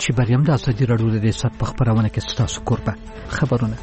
چې بریم د ازادي راډیو د سات په خبرونه کې ستاسو کوربه خبرونه.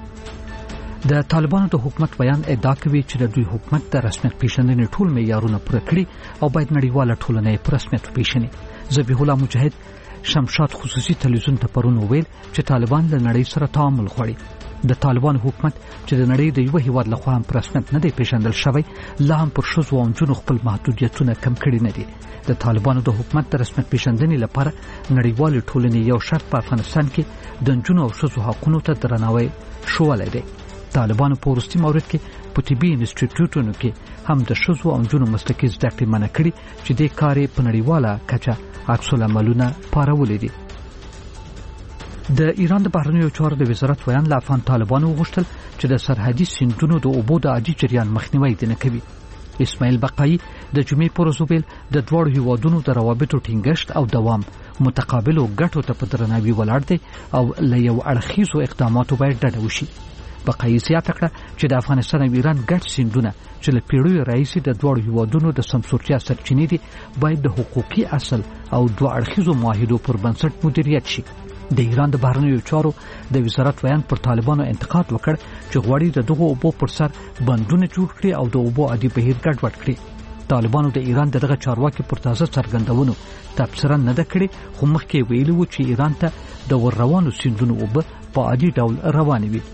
د طالبانو د حکومت بیان ادعا کوي چې د دوی حکومت د رسمیت پیژندنې ټول معیارونه پوره کړي او باید نړیواله ټولنه یې په رسمیت وپیژني. ذبیح الله مجاهد شمشاد خصوصي تلویزیون ته پرون وویل چې طالبان له نړۍ سره تعامل غواړي. د طالبانو حکومت چې د نړۍ د یو هیواد لخوا هم په رسمیت نه دی پیژندل شوی، لا هم پر ښځو او نجونو خپل محدودیتونه کم کړي نه دي. د طالبانو د حکومت د رسمیت پیژندنې لپاره نړیوال ټولنې یو شرط په افغانستان کې د نجونو او ښځو حقوقو ته درناوی شولی دی. طالبانو په وروستي مورد کې په طبي انسټیټیوټونو کې هم د ښځو او نجونو مسلکي زده کړې منع کړي چې دې کار په نړیواله کچه عکس العملونه پارولي دي. د ایران د بهرنیو چارو د وزارت ویان له افغان طالبانو وغوښتل چې د سرحدي سیندونو د اوبو د عادي جریان مخنیوی نه کوي. اسماعیل بقایي د جمعې پر ورځ ویل د دواړو هیوادونو د روابطو ټینګښت او دوام متقابلو ګټو ته په درناوي ولاړ دی او له یو اړخیزو اقداماتو باید ډډه وشي. بقایي زیاته کړه چې د افغانستان او ایران ګډ سیندونه چې له پیړیو راهیسې د دواړو هیوادونو د سمسورتیا سرچینې دي باید د حقوقي اصل او دوه اړخیزو معاهدو پر بنسټ مدیریت شي. د ایران د بهرنیو چارو د وزارت ویان پر طالبانو انتقاد وکړ چې غواړي د دغه اوبو پر سر بندونه جوړ کړي او د اوبو عادي بهیر ګډوډ کړي. طالبانو د ایران دغه چارواکي پر تازه څرګندونو تبصره نه ده کړې، خو مخکې ویلي و چې ایران ته د ور روانو سیندونو اوبه په عادي ډول روانې وي.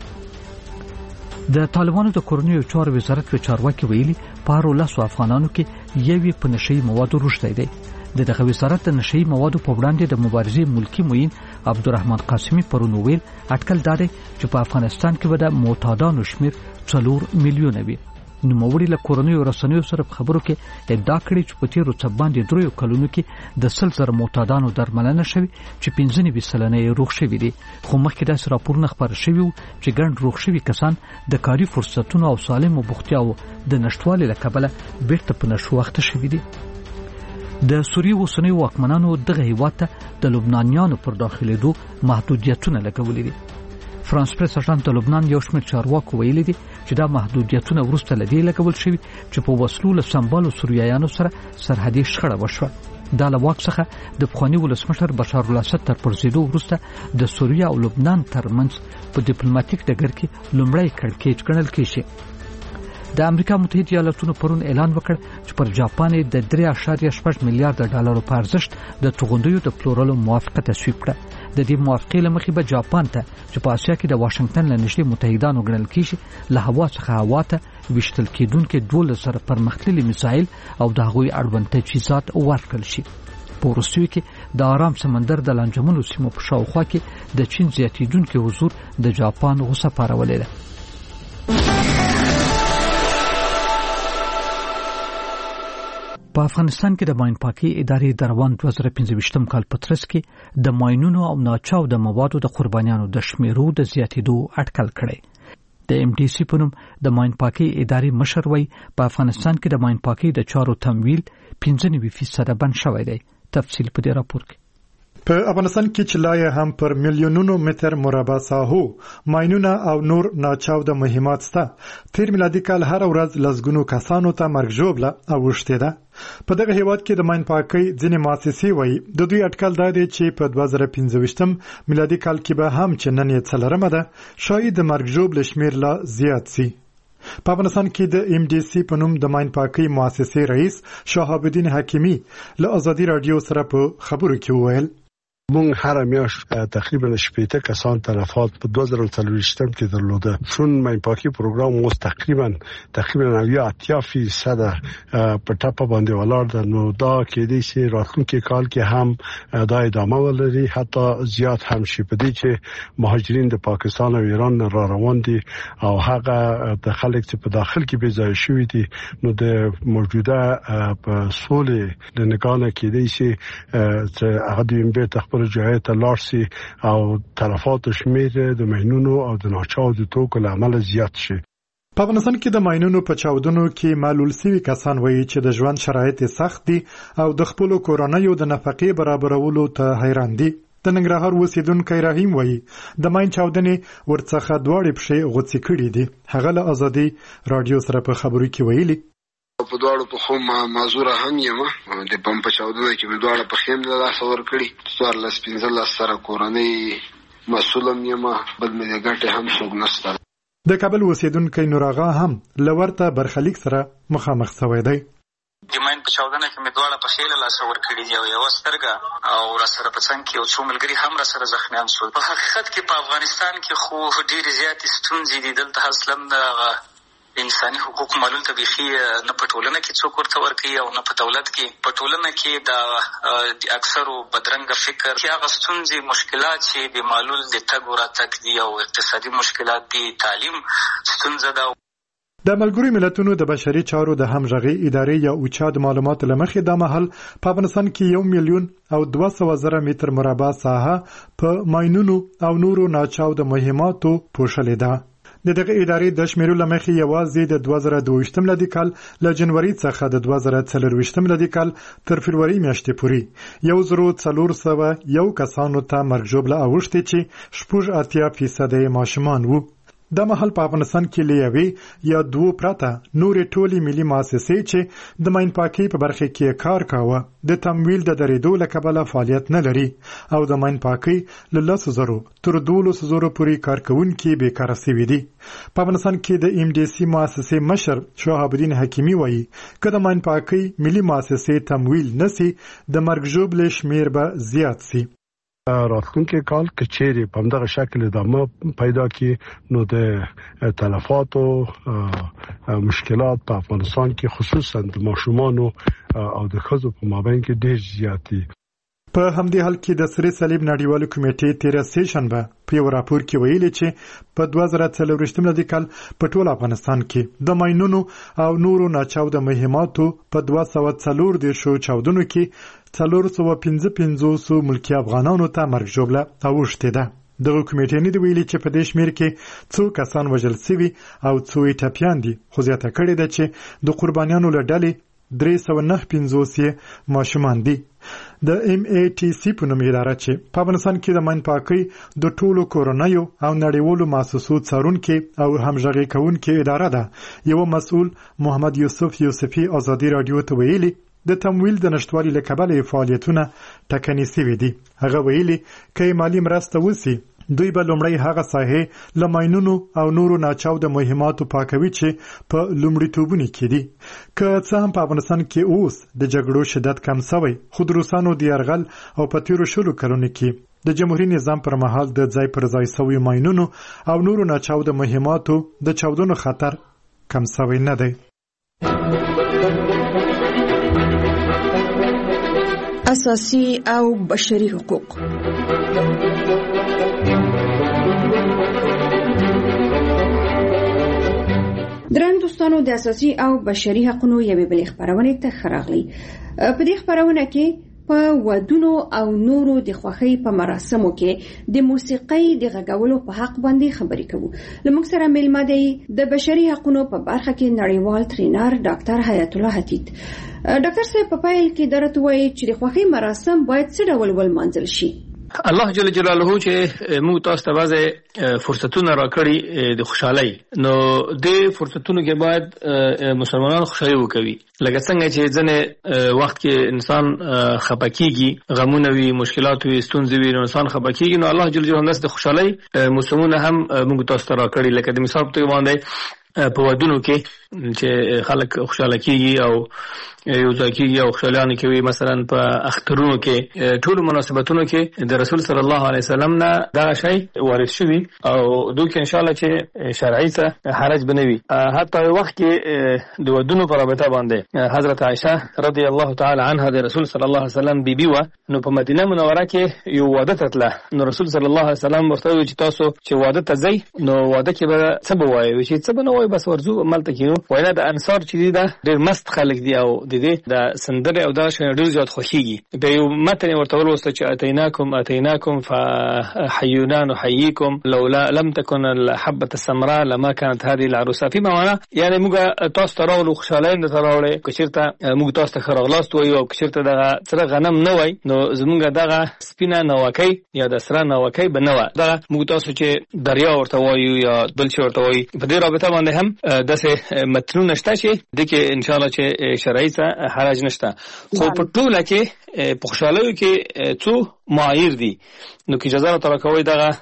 د طالبانو د کورنیو چارو وزارت په چارواکي ویلي په 10 افغانانو کې یوې په نشئی موادو روشته دی. دغه وزارت د نشئی موادو په وړاندې د مبارزې ملکی معین عبدالرحمن قاسمی پرون ویل اټکل دادی چې په افغانستان کې به د معتادانو شمیر 4 میلیونه وي. نوموړي له کورنیو رسنیو سره په خبرو کې ادعا کړې چې په تیرو څه باندې 3 کلونو کې د 10,000 معتادانو درملنه شوی چې 95 سلنه یې روغ شوي دي. خو مخکې داسې راپورونه خبر شوي وو چې ګڼ روغ شوي کسان د کاري فرصتونو او سالمو بوختیاو د نشټوالي له کبله بیرته په نشو وخت شوي دي. د سوریې اوسنیو واکمنانو دغه هیواد ته د لبنانیانو پر داخلېدو محدودیتونه لګولي دي. فرانس پریس اژانس د لبنان یو شمېر چارواکو ویلي دي چې دا محدودیتونه وروسته له دې لګول شوي چې په وسلو له سمبالو سوریایانو سره سرحدي شخړه وشوه. دا له واک څخه د پخواني ولسمشر بشار الاسد تر پرځېدو وروسته د سوریه او لبنان ترمنځ په ډیپلوماټیک ډګر کې لومړی کړکېچ ګڼل کېږي. د امریکا متحده ایالاتونو پرون اعلان وکړ چې پر جاپان د 3.6 میلیارډ ډالرو په ارزښت د توغندیو د پلورلو موافقه تصویب کړه. د دې موافقې له مخې به جاپان ته چې په اسیا کې د واشنگټن له نږدې متحدانو ګڼل کېږي له هوا څخه هوا ته ویشتل کېدونکې 12 پرمختللي میزایل او د هغوی اړوند تجهیزات ورکړل شي. په وروستیو کې د آرام سمندر د لانجمنو سیمو په شاوخوا کې د چین زیاتېدونکي حضور د جاپان غوسه پارولې ده. په افغانستان کې د ماین پاکي ادارې د روان 2025 کال په ترڅ کې د ماینونو او ناچاو د موادو د قربانیانو د شمیرو د زیاتېدو اټکل کړی. د ام ډي سي په نوم د ماین پاکي ادارې مشر وایي په افغانستان کې د ماین پاکي د چارو تمویل 95% بند شوی دی. تفصیل په دې راپور کې. په افغانستان کې چې لا هم پر میلیونونو متر مربع ساحو ماینونه او نور ناچاو د مهمات سته. تیر میلادي کال هر ورځ لسګونو کسانو ته مرګ ژوبله اوښتې ده. په دغه هیواد کې د ماین پاکۍ ځینې مؤسسې وایي د دوی اټکل دا دی چې په 2025 میلادي کال کې به هم چې نن یې 4مه ده شاید د مرګ ژوبله شمیر لا زیات سي. په افغانستان کې د ام ډي سي په نوم د ماین پاکۍ مؤسسې رئیس شهاب الدین حکیمی له ازادي رادیو سره په خبرو کې وویل مونږ هر میاشت تقریبا 80 کسان تلفات په 2024 کې درلوده. چون ماین پاکی پروګرام مو تقریبا 90% په ټاپه باندې ولاړ ده، نو دا کې دي چې راتلونکي کال کې هم دا ادامه ولري، حتی زیات هم شي. په دې چې مهاجرین د پاکستان او ایران را روان دي او هغه د خلک چې په داخل کې بې ځای شوي دي، نو د موجوده په سولې د نگانه کې دي چې هغه د خپل جای ته لارسي او تلفات شمیر د ماینونو او د ناچاو د توکو له امله زیات شي. په افغانستان کې د ماینونو په چاودنو کې معلول شوي کسان وایي چې د ژوند شرایط سخت دي او د خپل کورنیو د نفقې برابرولو ته حیران دي. د ننګرهار اوسیدونکی رحیم وایي د ماین چاودنې ورڅخه دواړې پښې غوڅې کړې دي. هغه له ازادي رادیو سره په خبرو کې ویلي په دواړو په خو معذوره هم یم. د بم په چاودنه کې مې دواړه په خیم له لاسه ورکړي. 14-15 سره کورنۍ مسؤلم یم، بل مې د ګټې هم څوک نشته. د کابل اوسیدونکی نور آغا هم له ورته برخلیک سره مخامخ شوی دی. د ماین په چاودنه کې مې دواړه په خیله لاسه ورکړي دي او یوه سترګه او راسره په څنګ کې یو څو ملګري هم راسره زخمیان شول. په حقیقت کې په افغانستان کې خو ډېرې زیاتې ستونزې دي. دلته اصلا د انساني حقوق معلوم ته بیخي نه په ټولنه کې څوک ورته ورکوي او نه په دولت کې. په ټولنه کې د اکثرو بدرنګه فکر کې هغه ستونزې مشکلات چې د معلول د تګ و راتګ دي او اقتصادي مشکلات دي، تعلیم ستونزه ده. د ملګرو ملتونو د بشري چارو د همغږي ادارې یا اوچا د معلوماتو لمخې د محل په افغانستان کې 1,200,000 متر مربع ساحه په ماینونو او نورو ناچاودو مهماتو پوښلې ده. د دغه ادارې د شمیرو لمخې یوازې د 2022 میلادي کال له جنوري څخه د 2024 میلادي کال تر فبروري میاشتې پورې 1,401 کسانو ته مرګ ژوبله اوښتې چې 80% ماشومان وو. د محل په افغانستان کې لیوي یا دوه پراته نورې ټولي ملي مؤسسې چې د ماین پاکي په برخه کې کار کاوه د تمویل د درېدو له کبله فعالیت نه لري او د ماین پاکي له 10,000 تر 12,000 پورې کارکونکي بیکاره شوي دي. په افغانستان کې د MDC مؤسسې مشر شهاب الدین حکیمي وایي که د ماین پاکي ملي مؤسسې تمویل نسی د مرګ ژوبلې شمیر به زیات سي. راتلونکي کال که چیرې په همدغه شکل ادامه پیدا کړي نو د تلفاتو مشکلات په افغانستان کې خصوصا د ماشومانو او د ښځو په مابین کې ډېر زیات دي. په همدې حال کې د سری صلیب نړیوال کمیټې 13 سیشنبه په یو راپور کې ویلي چې په 2024 میلادي کال په ټول افغانستان کې د ماینونو او نورو ناچاوده مهماتو په 240 چاودنو کې 455 ملکی افغانانو ته مرګ ژوبله اوښتې ده. دغه کمیټې نه دی ویلي چې په دې شمیر کې څو کسان وژل شوي او څو یې ټپیان دي، خو زیاته کړې ده چې د قربانیانو له ډلې 359 ماشومان دي. د MATC په نوم اداره چې په افغانستان کې د ماین پاکۍ د ټولو کورنیو او نړیوالو مؤسسو څارونکي او همغږي کوونکي اداره ده، یو مسؤل محمد یوسف یوسفي ازادي رادیو ته ویلي د تمویل د نشټوالي له کبله فعالیتونه ټکني شوي دي. هغه ویلي که مالی مرسته وسی دوی به لومړی هغه ساحې له ماینونو او نورو ناچاوده مهماتو پاکوي چې په لومړیتوبونو کې دي. که څه هم په افغانستان کې اوس د جګړو شدت کم شوی، خو د روسانو د یرغل او په تیرو 20 کلونو کې د جمهوریت نظام پر مهال د ځای پر ځای شوی ماینونو او نورو ناچاوده مهماتو د چاودنو خطر کم شوی نه دی. اساسي او بشري حقوق. درن دوستانو د اساسي او بشري حقوقو یوې بلې خبرونه ته خراغلي. په دې خبرونه کې په ودونو او نورو د خوښۍ په مراسمو کې د موسیقۍ د غږولو په حق باندې خبرې کوو. لمونږ سره میلمه دی د بشري حقوقو په برخه کې نړیوال ټرینر ډاکټر حیات الله حتیت. ډاکټر صاحب په پیل کې درته وایي چې د خوښۍ مراسم باید څه ډول ولمانځل شي؟ الله جل جلاله چې موږ تاسو ته بعضې فرصتونه راکړي د خوشحالۍ، نو د فرصتونو کې باید مسلمانان خوشحالي وکوي. لکه څنګه چې ځنې وخت کې انسان خفه کېږي، غمونه وي، مشکلات وي، ستونزې وي، نو انسان خفه کېږي. نو الله جل جلاله د خوشحالۍ موسمونه هم موږ تاسو ته راکړي. لکه د مثال په توګه باندې په ودونو کې چې خلک خوشاله کېږي او یو ځای کېږي او خوشحالانه کوي. مثلا په اخترونو کې ټولو مناسبتونو کې د رسول صلی الله علیه وسلم نه دغه شی وارد شوي او دوی کې انشاءالله چې شرعي څه حرج به نه وي. حتی وخت کې د ودونو په رابطه باندې حضرت عایشه رضی الله تعالی عنها د رسول صلی الله علیه وسلم بیبي وه، نو په مدینه منوره کې یو واده ته تله. نو رسول صلی الله علیه وسلم ورته وویل چې تاسو چې واده ته ځئ نو واده کې به څه به وایئ؟ چې څه به نه وایو، بس ورځو هملته کېنو. وایي د انصار چې دي دا ډېر مست خلک دي او د دې د سندرې او دغه شیان ډېر زیات خوښېږي. د یو متن یې ورته ولوسته چې اتیناکم فحیونا نحییکم لولا لم تکن الحبة السمراء لما كانت هذه العروسه. فی معنا یعنی موږ تاسو ته راغلو، خوشحالۍ درته راوړې. که چېرته موږ تاسو ته ښه راغلاست وایو او که چېرته دغه سره غنم نه وای نو زموږ دغه سپینه ناوکۍ یا د سره ناوکۍ به نه وه. دغه موږ تاسو چې دریا ورته وایو یا بل شی ورته وایي. په دې رابطه باندې هم داسې متنونه شته چې د کې ان شاء الله چې شرعي څه حرج نشته خو په ټوله کې په خوشالۍ کې څو معایر دي نو کې اجازه تعالی کوي دغه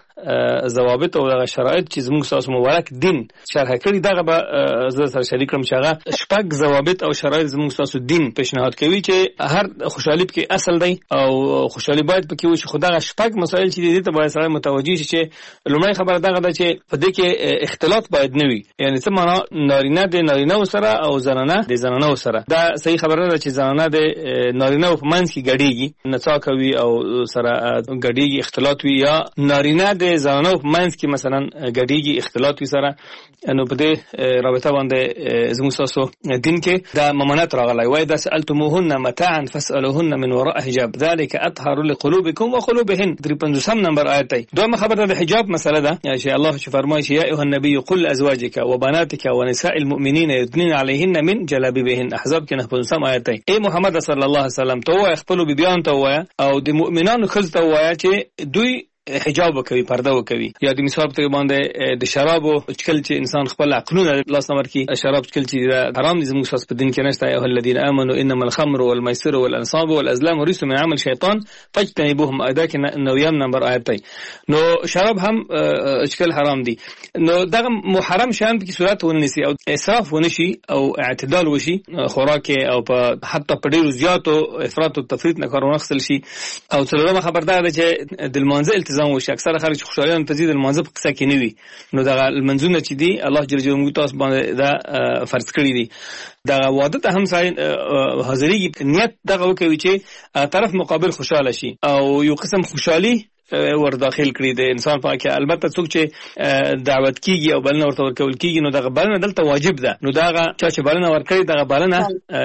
ضوابط او دغه شرایط چې زموږ تاسو مبارک دین شرح کړی دغه به زه سره شریک کوم چې هغه شپږ ضوابط او شرایط زموږ تاسو دین پیشنهاد کوي چې هر خوشحالي کې اصل دی او خوشحالي باید پکې وي چې خدای شپږ مسایل چې دي ته باید سره متوجي شي چې لومړی خبره دغه ده چې په دې کې اختلاط باید نه وي یعنی څه معنا نارینه د نارینه سره او زنانه د زنانه سره دا صحیح خبره ده چې زنانه د نارینه په منځ کې ګډيږي نڅا کوي او سره ګډيږي اختلاط وي یا نارینه د زنانه په منځ کې مثلا ګډيږي اختلاط وي سره نو په دې رابطه باندې زموږ تاسو دین کې دا ممانعت راغلی وای دا سألتموهن متاعا فاسألوهن من وراء حجاب ذلك اطهر لقلوبكم وقلوبهن 35 نمبر آیت دی دویمه خبره د حجاب مسله ده چې الله چې فرمایي یا ایها النبي قل لازواجك وبناتك ونساء المؤمنين يدنين عليهن من جلابيبهن احزاب کې 95 آیت دی اے محمد صلی الله علیه وسلم ته خپل بیان ته وای او د مؤمنانو خل ته وای چې دوی حجاب وکوي پرده وکوي یا د مثال په باندې د شراب او چکل چې انسان خپل عقلونه لاس نمبر کې شراب چکل چې حرام دي زموږ خاص په دین کې نشته ایه الذين امنوا انما الخمر والميسر والانصاب والازلام رجس من عمل شیطان فاجتنبوهم ادا کې نویم نمبر آیت دی نو شراب هم چکل حرام دي نو دغه محرم شان په صورت ونیسي او اسراف ونشي او اعتدال وشي خوراک او په حتی په ډیرو زیاتو افراط او تفریط نه کارونه خپل شي او څلورمه خبردار ده چې د منزل وشي اکثر خلک خوشالیان تزيد المنځ په قصه کې نه وي نو دا المنځونه چې دي الله جل جلاله تاسو باندې دا فرض کړی دي دا واده ته هم ساين حاضرۍ نیت دغه کوي چې طرف مقابل خوشاله شي او یو قسم خوشحالي ور داخل کړی د انسان په کې البته څوک چې دعوت کیږي او بلنه ورته ورکول کیږي نو دغه بلنه دلته واجب ده نو دغه چې بلنه ورکړي دغه بلنه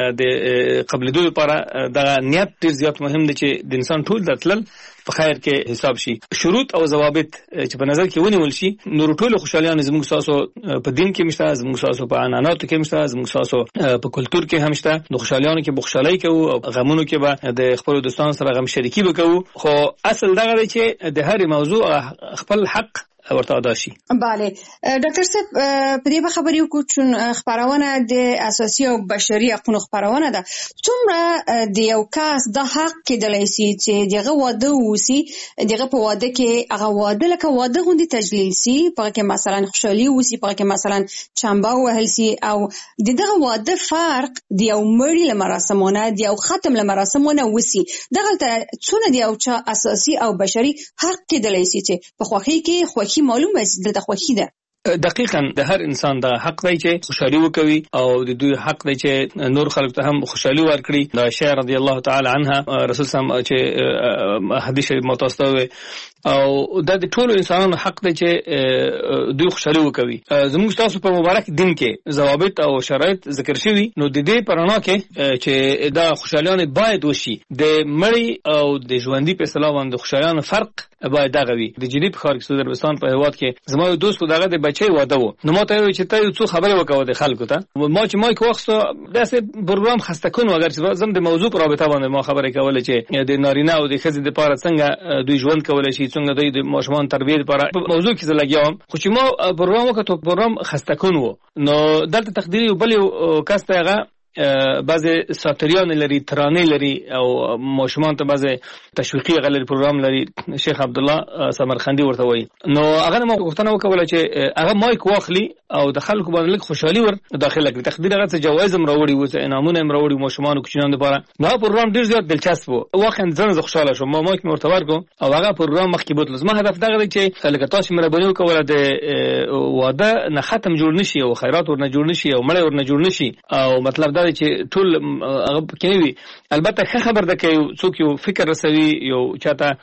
د قبل دوی لپاره دغه نیت ډیر زیات مهم دی چې د انسان ټول دتل په خیر کې حساب شي شروط او ضوابط چې په نظر کې ونیول شي نو ټول خوشالیان زموږ تاسو په دین کې مشته زموږ تاسو په عنعناتو کې مشته زموږ تاسو په کلچر کې هم شته نو خوشالیانو کې بخښلای کوي او غمونو کې به د خپل دوستانو سره غم شریکي وکړو خو اصل دغه دی چې د هر موضوع خپل حق ورته ادا شي. بله ډاکټر صاحب په دې خبرې وکړو چې خبرونه د اساسي او بشري حقوقو خبرونه ده څومره د یو کس د حق کېدلای شي چې دغه واده وسی دغه په واده کې هغه واده لکه واده غوندي تجلیل شي په کې مثلا خوشحالي وسی په کې مثلا چمبا وهل شي او دغه واده فرق د یو مړی له مراسمونه د یو ختم له مراسمونه وسی دغه څونه د یو چا اساسي او بشري حق کېدلای شي چې په خوخي کې معلومه است د خوښی ده دقیقاً د هر انسان د حق دی چې خوشحالي وکوي او د دوی حق دی چې نور خلک ته هم خوشحالي ورکړي د عائشہ رضی الله تعالی عنها رسول الله چې حدیث شریف متوسطه او د ټولو انسانانو حق دی چې دوی خوشحالي وکوي زموږ تاسو په مبارک دین کې ضوابط او شرایط ذکر شوي نو د دې پرانا کې چې دا خوشحالیان باید وشي د مړی او د ژوندۍ په اصطلاح باندې خوشحالیان فرق باید دغه وي د جدي په خار کې سودر بستان په هواد کې زما یو دوست دغه د بچي واده وو نو ما ته وی چې ته څو خبره وکاو د خلکو ته ما چې مایک وخصو داسې پروګرام خسته کون اگر چې زم د موضوع پر رابطه باندې ما خبره کوله چې د نارینه او د ښځې لپاره څنګه دوی ژوند کولای شي څنګه د ماشومان تربیه لپاره موضوع کې زلګیام خو چې ما پروګرام وکړو پروګرام خسته کون وو نو دلته تقديري بل کس ته هغه بعضی ساتریان لري ترانه لري او ماشومان ته بعضی تشویقي غلل پروګرام لري شیخ عبد الله سمرخندي ورته وایي نو هغه ما غوښتنه وکوله چې هغه مایک واخلي او د خلکو باندې لږ خوشحالي ور داخله کړي تقدیر هغه څه جوایز هم راوړي و انعامونه هم راوړي ماشومان او کوچنیانو لپاره نو پروګرام ډیر زیات دلچسپ وو واخا ځنه خوشاله شوم ما مایک مرته ورکو او هغه پروګرام مخکې بوتل زما هدف دغه دی چې لکه تاسو مهرباني وکوله د واده نه ختم جوړ نشي او خیرات ورنه جوړ نشي او مړی ورنه جوړ نشي او مطلب دا دی چې ټول هغه کوي البته ښه خبر ده کې څوک یو فکر رسوي یو چاته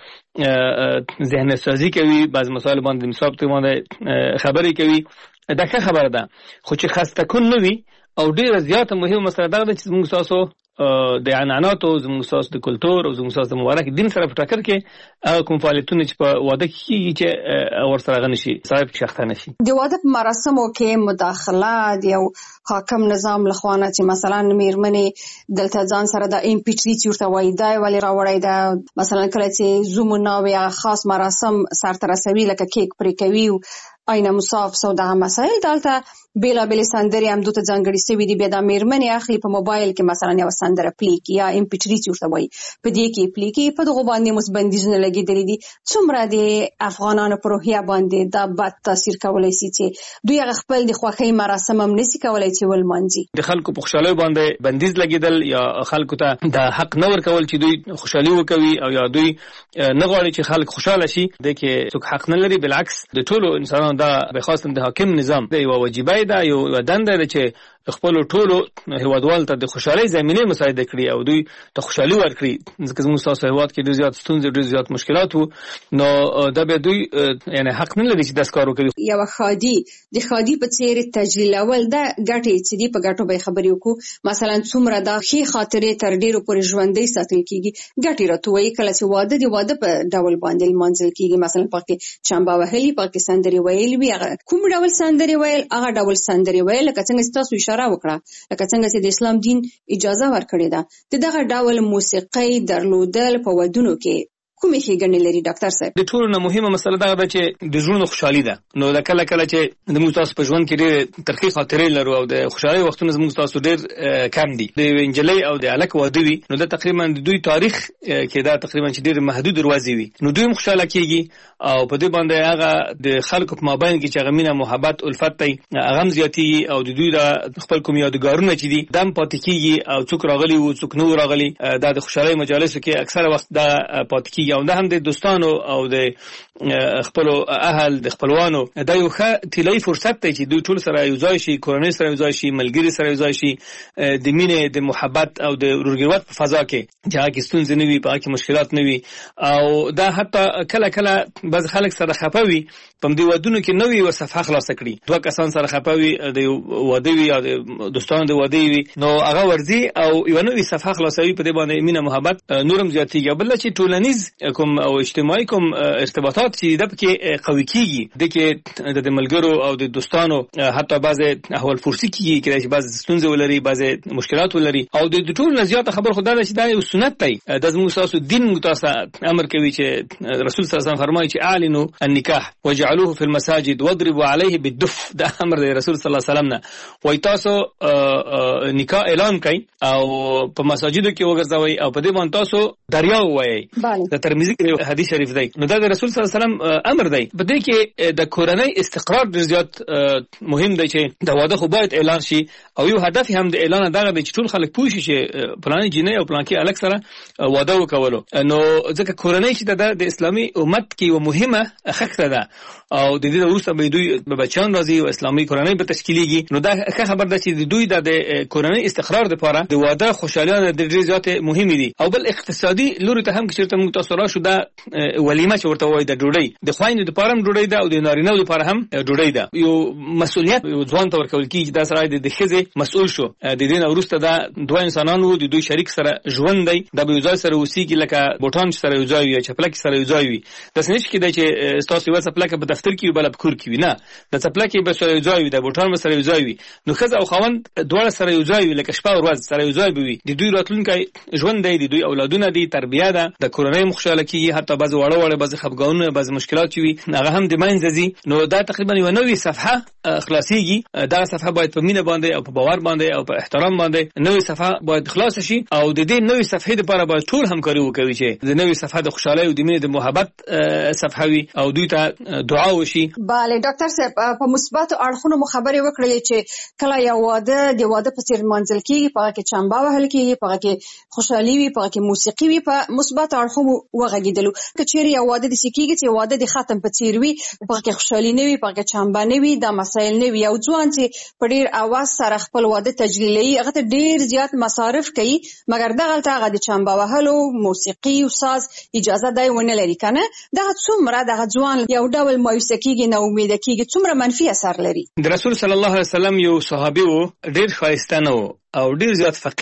ذهن سازي کوي بعض مسائل باندې مثال ته باندې خبري کوي دا ښه خبره ده خو چې خسته کون نه وي او ډیره زیاته مهمه مسله ده چې موږ تاسو د عنعنات او زموږ تاسو د کلچر او زموږ تاسو د مبارک دین سره په ټکر کې کوم فعالیتونه چې په واده کې چې ورسره غني شي صاحب شخصه نشي د واده په مراسمو کې مداخله د یو حاکم نظام لخوانه چې مثلا میرمنې دلته ځان سره د امپیچري چورته وای دا ولی راوړی دا مثلا کله چې زوم نو یا خاص مراسم سره تر رسوي لکه کیک پرې کوي آینه مصاف سوداغه مسائل دلته بیلابل سندري هم دوته ځانګړي سوي دي. بیا د میرمنې اخلي په موبایل کې مثلا یو سندره پلی کی یا ام پی 3 ورته وایي، په دې کې پلی کی په دغه باندې مسبندیزونه لګیدلي دي. څومره د افغانانو په روحیه باندې دا بد تاثیر کولای شي چې دوی خپل د خوښۍ مراسم هم نشي کولای چې ولمانځي. د خلکو په خوشحالۍ باندې بندیز لګیدل یا خلکو ته د حق نه ورکول چې دوی خوشحالي وکوي او یا دوی نه غواړي چې خلک خوشاله شي، د کې څوک حق نه لري. بالعکس د ټولو انسانانو دا به خاصه د حاکم نظام د یو واجبای دا یو دنده ده چې خپل ټولو هیوادوالو ته د خوشحالۍ زمینه مساعده کړي او دوی ته خوشحالي ورکړي. ځکه زموږ تاسو هیواد کې ډېر زیات ستونزې ډېر زیات مشکلات وو، نو دا به دوی یعنی حق نه لري چې داس کار وکړي. یو خادي د خادي په څیر تجلیل اول دا ګټې چې دی په ګټو به خبرې وکړو. مثلا څومره دا ښې خاطرې تر ډېرو پورې ژوندۍ ساتل کیږي. ګټې راته وایي کله چې واده دی واده په ډول باندې لمانځل کیږي. مثلا پکې چمبا وهلي، پکې سندري ویل وي، کوم ډول سندري ویل هغه ډول سندري ویل لکه څنګه تاسو اشاره وکړه، لکه څنګه چې د اسلام دین اجازه ورکړې ده. دغه ډول موسیقي درلودل په ودونو کې کومې ښېګڼې لري ډاکټر صاحب؟ د ټولو نه مهمه مسله دا ده چې د زړونو خوشحالي ده. نو د کله کله چې د موږ تاسو په ژوند کې ډېرې ترخې خاطرې لرو او د خوشحالۍ وختونه زموږ تاسو ډېر کم دي. د یوې نجلۍ او د هلک واده وي نو دا تقریبا د دوی تاریخ کې دا تقریبا چې ډېر محدود دروازې وي، نو دوی هم خوشحاله کېږي او په دې باندې هغه د خلکو په مابین کې چې هغه مینه محبت الفت دی هغه هم زیاتېږي او د دوی د خپل کوم یادګارونه چې دي دا هم پاتې کېږي او څوک راغلي وو څوک نه راغلي دا د خوشحالۍ مجالسو کې اکثره وخت دا پاتې کېږي او دا هم د دوستانو او د خپل اهل د خپلوانو دا یو ښه طلایي فرصت دی چې دوی ټول سره یو ځای شي، کورنۍ سره یو ځای شي، ملګري سره یو ځای شي، د مینې د محبت او د ورورګلوت په فضا کې چې هغه کې ستونزې نه وي، په هغه کې مشکلات نه وي. او دا حتی کله کله بعض خلک سره خفه وي په دې ودونو کې نوې یوه صفحه خلاصه کړي. دوه کسان سره خفه وي د واده وي یا د دوستانو د واده وي نو هغه ورځي او یوه نوې صفحه خلاصوي، په دې باندې مینه محبت نور هم زیاتېږي. بل چې ټولنیز کوم او اجتماعي کوم ارتباطات چې د پکې قوي کېږي، د کې د ملګرو او د دوستانو حتی بعضې احوال پرسي کېږي، کېدای شي بعضې ستونزې ولري، بعضې مشکلات ولري. او د ټولو نه زیاته خبر خو دا ده چې دا یو سنت دی. دا زموږ ستاسو دین موږ تاسو امر کوي چې رسول صلی الله علیه وسلم فرمایي چې اعلنوا النکاح وجعلوه في المساجد واضربوا عليه بالدف. دا امر دی رسول صلی الله علیه وسلم نه، وایي تاسو نکاح اعلان کړئ او په مساجدو کې وګرځوئ او په دې باندې تاسو دریا ووایئ. د ترمذی کې حدیث شریف دی. نو دا د رسول صلی الله علیه وسلم امر دی. په دې کې د کورنۍ استقرار ډېر زیات مهم دی چې د واده خو باید اعلان شي او یو هدف هم د اعلان دغه دی چې ټول خلک پوه شي چې پلانې جینۍ او پلانکي الک سره واده وکولو. نو ځکه کورنۍ چې د اسلامي امت کې یو مهمه خښته ده او د دې وروسته به دوی به بچیان راځي او اسلامي کورنۍ به تشکیلیږي. نو دا ښه خبر ده چې دوی د کورنۍ استقرار لپاره د واده خوشحالیانه ډېر زیات مهمې دي. او بل اقتصادي لوري ته هم چې چېرته موږ تاسو راشو دا ولیمه چې ورته وایي د ډوډۍ د خویندو دپاره هم ډوډۍ ده او د نارینهو دپاره هم ډوډۍ ده. یو مسؤلیت یو ځوان ته ورکول کېږي، دا سړی د ښځې مسؤل شو. د دې نه وروسته دا دوه انسانان وو، د دوی شریک سره ژوند دی، دا به یو ځای سره اوسېږي لکه بوټان چې سره یو ځای وي یا چپلکې سره یو ځای وي. داسې نه چې کېدی چې ستاسو یوه څپلکه په دفتر کې وي بله په کور کې وي، نه، د څپلکې به سره یو ځای وي، د بوټان به سره یو ځای وي. نو ښځه او خاوند دواړه سره یو ځای وي لکه شپه او ورځ سره یو ځای به وي. د دوی راتلونکی ژوند دی، د دوی اولادونه دي، تربیه ده، د کورنۍ هم خوشحاله کېږي، حتی بعضې واړه واړه بعضې خفګانونه بعضې مشکلات چې وي هغه هم د منځه ځي. نو دا تقریبا یوه نوې صفحه خلاصېږي. دغه صفحه باید په مینه باندې او په باور باندې او په احترام باندې نوې صفحه باید خلاصه شي او د دې نوې صفحې لپاره باید ټول همکاري وکوي چې د نوې صفحه د خوشحالۍ او د مینې د محبت صفحه وي او دوی ته دعا وشي. بله ډاکټر صاحب، په مثبتو اړخونو مو خبرې وکړلې چې کله یو واده د واده په څېر لمانځل کېږي، په هغه کې چمبا وهل کېږي، په هغه کې خوشحالي وي، په هغه کې موسیقي وي، په مثبتو اړخونو وغږېدلو. که چېرې یو واده داسې کېږي چې واده د ختم په څېر وي، په هغه کې خوشحالي نه وي، په هغه کې چمبا نه وي، دا مسایل نه وي، یو ځوان چې په ډېر اواز سره خپل واده تجلیلوي هغه ته ډېر زیات مصارف کوي، مګر دغلته هغه د چمبا وهلو موسیقي او ساز اجازه دی ونه لري که نه، دغه څومره دغه ځوان یو ډول مایوسه کېږي، ناامیده کېږي، څومره منفي اثر لري. د رسول صلی الله علیه وسلم یو صحابي و، ډېر ښایسته نه و او ډېر زیات فقیر و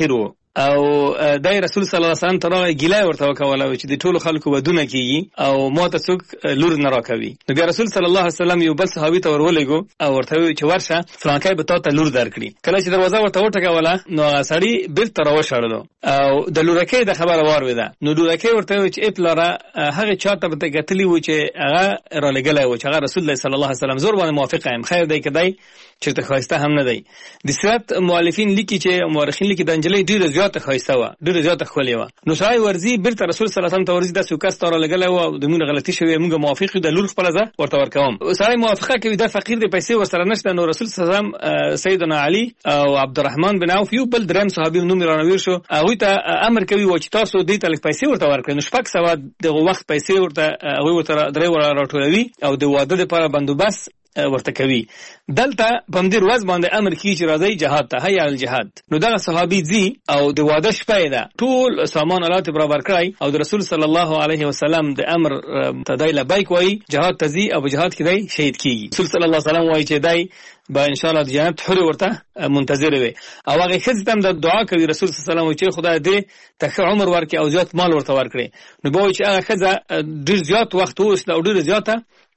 او د رسول صلی الله علیه وسلم ترغه ګیلای ورته وکوله چې د ټولو خلکو ودونه کیږي او ماته څوک لور نه راکوي. نو بیا رسول صلی الله علیه وسلم یو بل صحابي ته ورولېګو او ورته وی چې ورشه فلانکای به تاسو لور درکړي. کله چې دروازه ورته وټکوله نو سړی بیرته راوشړلو او د لورکې د خبره وارویده. نو لورکې ورته وی چې اپلاره هغه چاته به کتلی و چې هغه را لګلای و چې هغه رسول الله صلی الله علیه وسلم زور باندې موافقه ام خیر دی کدی چې ته خواسته هم نه دی. د سیرت مؤلفین لیکي چې مورخین لیکي د انجلۍ ډیره زیاته خواسته و ډیره زیاته خولې و. نو سړی ورزي بیرته رسول صلی الله علیه وسلم ته ورزي د سوکاس تر لګلای و د مونږ غلطي شوی مونږ موافق د لور خپل ځه ورته ورکوم. سړی موافقه کوي د فقیر د پیسې ورسره نشته. نو رسول صلی الله علیه وسلم سیدنا علی او عبدالرحمن بن عوف یو بل دریم صحابي نوم رانویر شو هغه ته امر کوي و چې تاسو دې ته پیسې ورته ورکړئ. نو شپږ سوه دغه وخت پیسې ورته هغه ورته درې راټولوي او د واده لپاره بندوبست ورته کوي. دلته په دې ورځ باندې امر کیږي چې راځي جهاد ته هيا الجهاد. نو دغه صحابي زی او د واده شپه ده ټول سامان آلات برابر کړای او د رسول صلی الله علیه وسلم د امر تدای لبیک وای جهاد تزي او جهاد کې دی شهید کیږي. رسول صلی الله علیه وسلم وای چې دی با ان شاء الله د جنت حور ورته منتظر وي او هغه خزته هم د دعا کوي رسول صلی الله علیه وسلم چې خدای دې ته عمر ورکړي او زیات مال ورته ورکړي. نو به چې هغه خزه ډیر زیات وخت اوس او ډیر زیاته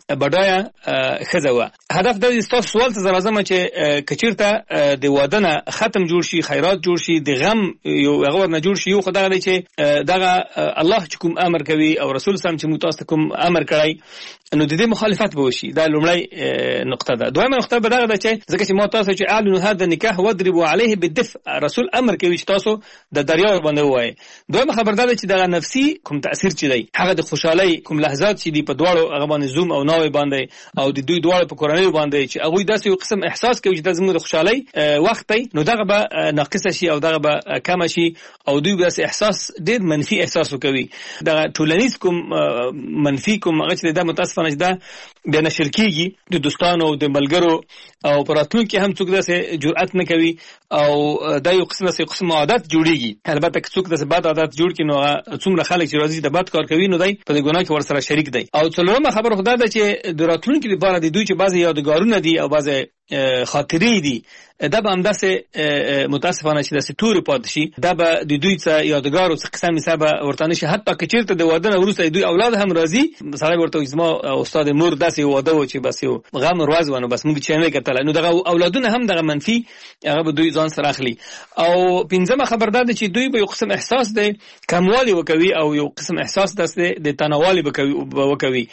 بډایا خزه و. هدف د استاف سوال ته زرازمه چې کچیرته د وادنه ختم جوړ شي خیرات جوړ شي د غم یو هغه نه جوړ شي یو خدای دی چې دغه الله چې کوم امر کوي او رسول سم چې متاسف کوم امر کوي نو د دې مخالفت به وشي. دا لومړی نقطه ده. دویمه نقطه به دغه ده چې ځکه چې متاسف چې اعلنوا هذا النکاح واضربوا عليه بالدفء رسول امر کوي چې تاسو د دریا باندې وای. دویمه خبر ده چې دغه نفسي کوم تاثیر چي دی هغه د خوشحالي کوم لحظات چې دی په دواړو هغه باندې زوم او ناوي باندې او د دوی دواړو په کورنۍ باندې چې هغه داسې یو قسم احساس کوي چې د زموږ د خوشحالي وخت دی نو دغه به ناقص شي او دغه به کم شي او دوی به احساس ډېر منفي احساس وکوي. دغه ټولنیز کوم منفي کوم هغه چې د متاسفانه ده بیا نشر کیږي د دوستانو او د ملګرو او پراتون کې هم څوک داسې جرأت نه کوي او دا یو قسم عادت جوړیږي. البته که څوک داسې بد عادت جوړ کړي نو څومره خلک چې راځي د بد کار کوي نو دی په دې ګناه کې ورسره شریک دی. او څلورمه خبره خدای ده چې د راتلونکي لپاره د دوی چې بعضی یادګارونه دي او بعضی خاطرې دي دا به هم داسې متاسفانه چې داسې تورې پاتې شي دا به د دوی څه یادګار او څه قسم حسابه ورته نه شي. حتی که چېرته د واده نه وروسته دوی اولاد هم راځي سړی ورته وایي زما استاد مور داسې واده و چې بس یو غم ورځ و نو بس موږ چې نه کتل نو دغه اولادونه هم دغه منفي هغه به دوی ځان سره اخلي. او پنځمه خبر ده چې دوی به یو قسم احساس دی کموالی وکوي او یو قسم احساس داسې د تنوالي وکوي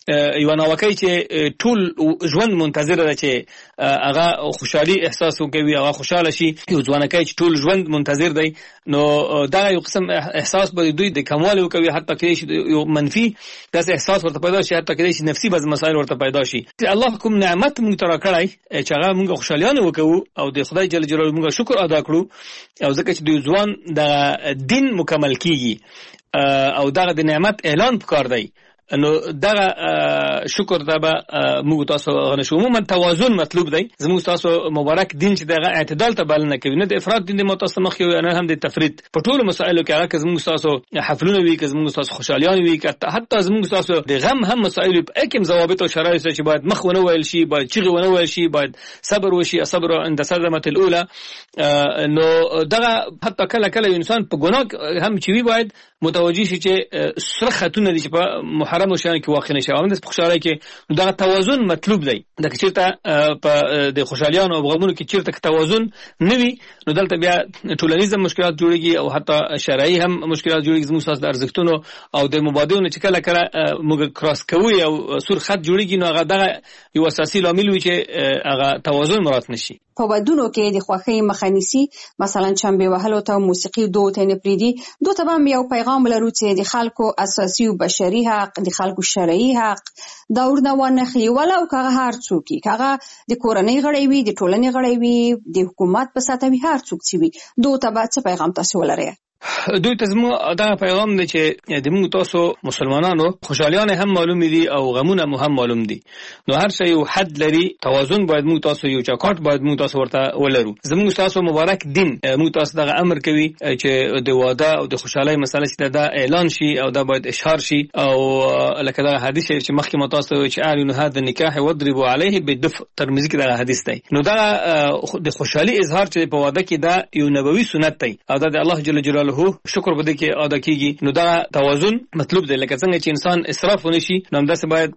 یو ناوکۍ چې ټول ژوند منتظر ده چې هغه خوشحالي احساس وکوي هغه خوشاله شي. یو ځوانکۍ چې ټول ژوند منتظر دی نو دا یو قسم احساس به دوی د کموالي وکوي حتی کې یو منفي داسې احساس ورته پیدا شي حتی کې نفسي بعض مسایل ورته پیدا شي. الله کوم نعمت موږ ته راکړی چې هغه موږ خوشالیانه وکړو او د خدای جل جلاله موږ شکر ادا کړو او ځکه چې د ځوان د دین مکمل کیږي او دغه د نعمت اعلان پکار دی نو دغه شکر دا به موږ تاسو غنښو. عموما توازن مطلوب دی. زموږ تاسو مبارک دین چې دغه اعتدال ته بلنه کوي نه د افراط دین د متاسمخ یو نه هم د تفرید په ټولو مسایلو کې هغه زموږ تاسو حفلونه وی که زموږ تاسو خوشالیان وی که حتی زموږ تاسو د غم هم مسایل په اکم ضوابط او شرایط چې باید مخ ونه ویل شي باید چیغه ونه ویل شي باید صبر وشي صبر عند صدمه الاولى نو دغه حتی کله کله انسان په ګناه هم چوي باید متوجي شي چې سره خاتون دي چې په محرم او شان کې واقع نشي او د خوشاله کې دغه توازن مطلوب دی. د چیرته په د خوشالیانو او غمونو کې چیرته توازن نوي نو دلته بیا ټولنیز مشکلات جوړيږي او حتی شرعي هم مشکلات جوړيږي. زموږ ساس د ارزښتونو او د مبادلونو چې کله کله موږ کراس کوي او سور خط جوړيږي نو هغه دغه یو اساسي لامل وي چې هغه توازن مراد نشي. په ودونو کې د خوښۍ مخنیسي مثلا چمبه وهلو ته موسیقي دوت نه پریدي دوت به یو پیغام لرو چې د خلکو اساسي او بشري حق د خلکو شرعي حق دا ورنه ونخلي ولو که هر څوک کاغه د کورنۍ غړي وي د ټولنې غړي وي د حکومت په ساته وي هر څوک چې وي دوت به څه پیغام تاسو ولرئ؟ دوی ته زموږ دا پیغام دی چې د موږ تاسو مسلمانانو خوشالیان هم معلوم دي او غمونه مو هم معلوم دي، نو هر شی یو حد لري، توازن باید موږ تاسو یو چوکاټ باید موږ تاسو ورته ولرو. زموږ تاسو مبارک دین موږ تاسو دغه امر کوي چې د واده او د خوشحالۍ مسله چې دا اعلان شي او دا باید اشهار شي، او لکه دا حدیث چې مخکې مو تاسو چې اعلنوا هذا النکاح واضربوا عليه بالدف، ترمذی کې دا حدیث دی. نو دا د خوشحالي اظهار چې په واده کې دا یو نبوي سنت دی او دا د الله جل جلاله شکر بده کې ادا کیږي. نو دا توازن مطلوب دی، لکه څنګه چې انسان اسراف ونشي، نو همداسې باید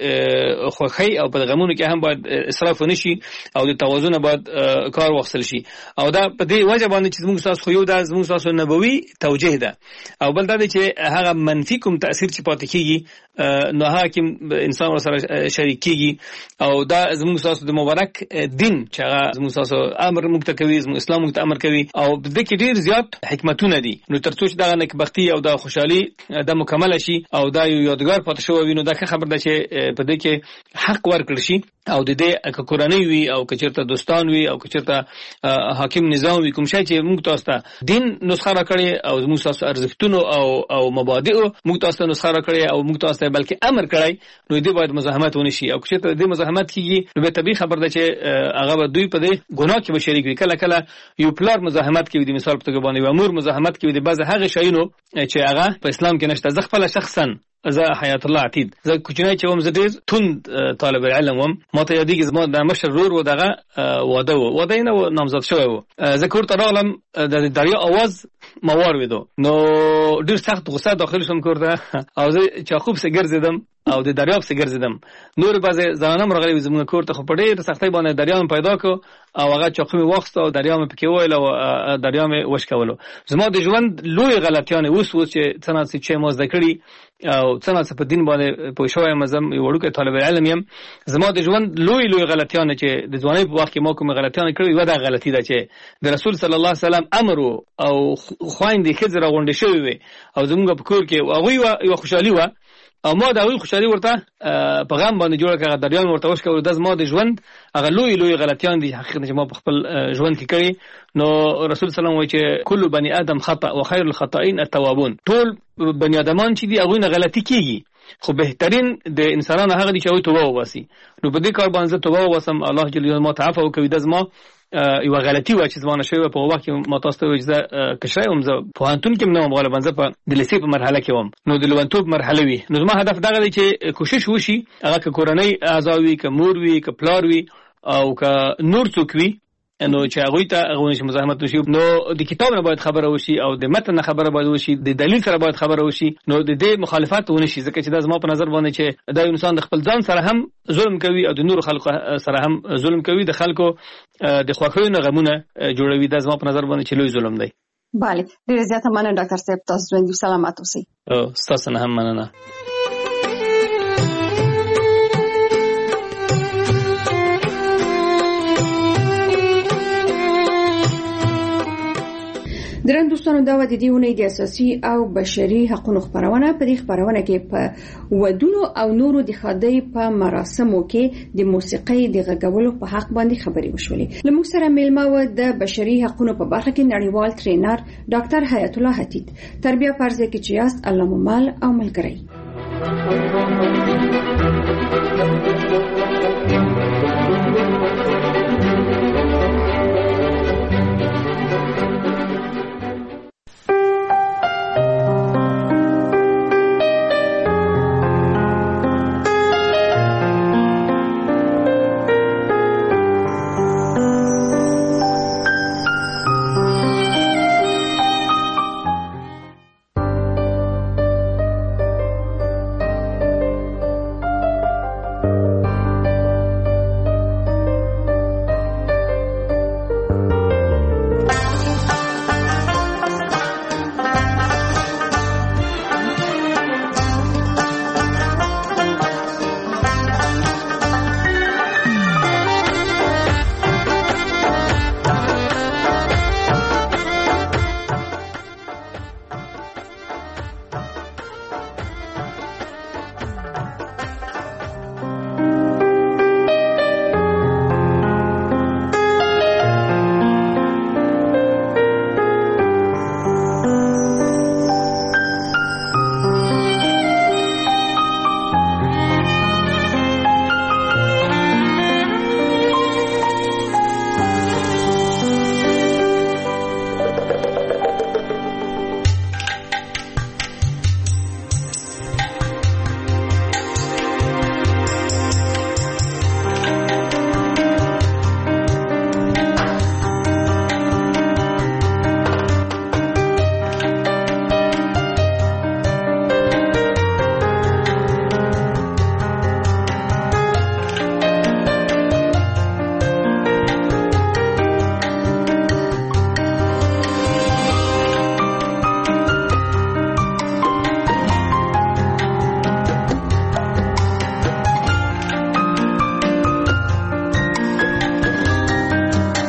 په خوښۍ او په غمونو کې هم باید اسراف ونشي او د توازن باید کار واخیستل شي. او دا په دې وجه باندې چې موږ تاسو خو یو دا موږ تاسو نبوي توجیه ده، او بل دا چې هغه منفي کوم تاثیر چې پاتې کیږي نو هغه کې انسان سره شریک کیږي. او دا زموږ تاسو د مبارک دین چې هغه زموږ تاسو امر موږ ته کوي، زموږ اسلام موږ ته امر کوي، او د دې کې ډیر زیات حکمتونه دي. نو ترڅو چې دا نکبختي او دا خوشحالي د مکمل شي او دا یو یادګار پاتې شو وي، نو دا خبر ده چې په دې کې حق ورکړل شي او د دې که کورنۍ وي او که چېرته دوستان وي او که چېرته حاکم نظام وي، کوم شی چې موږ تاسو ته دین نسخه راکړې او موږ تاسو ارزښتونو او مبادئو موږ تاسو ته نسخه راکړې او موږ تاسو ته بلکې امر کړی، نو دې باید مزاحمت ونه شي. او که چېرته دې مزاحمت کیږي نو به طبیعي خبر ده چې هغه به دوی په دې ګناه کې به شریک وي. کله کله یو پلار مزاحمت کوي، د مثال په توګه باندې یو امور مزاحمت کوي د بعض هغه شیانو چې هغه په اسلام کې نشته. زه خپل شخصا زه حیات الله عتید زه کوچنی چې وم، زه ډېر توند طالب علم وم. ما ته یادېږي زما د مشر ورور و دغه واده یې نه و نامزد شوی و. زه کور ته راغلم، د دریا اواز ما واورېدو، نو ډېر سخت غصه داخل شوم کور ته او زه چاقو پسې ګرځېدم او د دریاب پسې ګرځېدم. نور بعضې زنانه هم راغلې وې زموږ کور ته، خو په ډېر سختۍ باندې دریا مې پیدا کړو او هغه چاقو مې واخیسته او دریا مې پکې وویل او دریا مې وشکولو. زما د ژوند لوی غلطیانې اوس چې څه نه چې ما زده کړي او څه نه په دین باندې پوه شوی یم، زه یو وړوکی طالب علم یم. زما د ژوند لوی غلطیانې چې د ځوانۍ په وخت کې ما کومې غلطیانې کړې، یوه دا غلطي ده چې د رسول صلی الله علیه وسلم امر او خویندې ښځې راغونډې شوې وې او زموږ په کور کې هغوی یوه خوشحالي وه او ما د هغوی خوشحالي ورته په غم باندې جوړه کړه، هغه دریان ورته وشکولو. دا زما د ژوند هغه لوی غلطیان دي حقیقت چې ما په خپل ژوند کې کړي. نو رسول صلی الله علیه وسلم وایي چې کل بني آدم خطأ و خیر الخطائین التوابون، ټول بني آدمان چې دي هغوی نه غلطي کیږي، خو بهترین د انسانانو هغه دي چې هغوی توبه وباسي. نو په دې کار باندې زه توبه وباسم، الله جل جلاله ما ته عفو وکوي. دا زما یو غلطي و چې زمانه شوی په وخت کې ما تاسو ته وایي زه کشرای وم، زه پوهنتون کې نه وم، غالبا زه په د لیسې په مرحله کې وم، نو د لومړیتوب مرحله وي. نو زما هدف دغه دی چې کوشش وشي هغه که کورنۍ اعضا وي، که مور وي، که پلار وي او که نور څوک وي، نو چې هغوی ته هغوی نشي مزاحمت وشي. نو د کتاب نه باید خبره وشي او د متن نه خبره باید وشي، د دلیل سره باید خبره وشي، نو د دې مخالفت ونه شي. ځکه چې دا زما په نظر باندې چې دا انسان د خپل ځان سره هم ظلم کوي او د نور خلکو سره هم ظلم کوي، د خلکو د خوښیو نه غمونه جوړوي. دا زما په نظر باندې چې لوی ظلم دی. بله، ډېره زیاته مننه ډاکټر صاحب، تاسو ژوندي سلامت اوسئ. ستاسو نه هم مننه. درن دوستانو، دا و د دې اونۍ د اساسي او بشري حقوقو خبرونه. په دې خبرونه کې په ودونو او نورو د خادۍ په مراسمو کې د موسیقۍ د غږولو په حق باندې خبرې وشولې. لموږ سره میلمه و د بشري حقوقو په برخه کې نړیوال ټرینر ډاکټر حیات الله عتید. تربیه پرځای کې چې یاست الله مو مل او ملګری.